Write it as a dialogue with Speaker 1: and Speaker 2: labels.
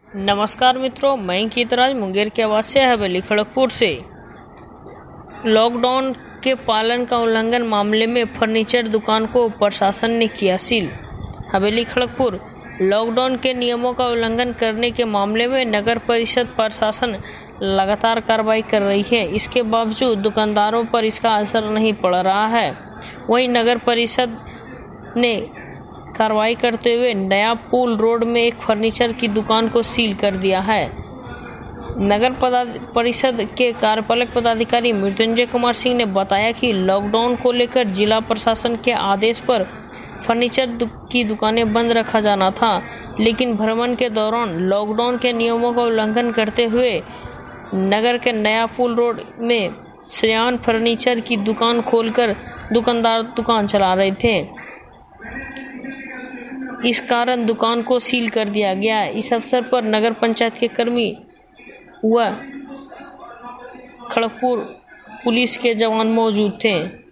Speaker 1: नमस्कार मित्रों, मैं अंकितराज मुंगेर के आवासीय हवेली खड़गपुर से। लॉकडाउन के पालन का उल्लंघन मामले में फर्नीचर दुकान को प्रशासन ने किया सील। हवेली खड़गपुर लॉकडाउन के नियमों का उल्लंघन करने के मामले में नगर परिषद प्रशासन लगातार कार्रवाई कर रही है। इसके बावजूद दुकानदारों पर इसका असर नहीं पड़ रहा है। वहीं नगर परिषद ने कार्रवाई करते हुए नया पुल रोड में एक फर्नीचर की दुकान को सील कर दिया है। नगर परिषद के कार्यपालक पदाधिकारी मृत्युंजय कुमार सिंह ने बताया कि लॉकडाउन को लेकर जिला प्रशासन के आदेश पर फर्नीचर की दुकानें बंद रखा जाना था, लेकिन भ्रमण के दौरान लॉकडाउन के नियमों का उल्लंघन करते हुए नगर के नया पुल रोड में श्रेयान फर्नीचर की दुकान खोलकर दुकानदार दुकान चला रहे थे। इस कारण दुकान को सील कर दिया गया। इस अवसर पर नगर पंचायत के कर्मी व खड़गपुर पुलिस के जवान मौजूद थे।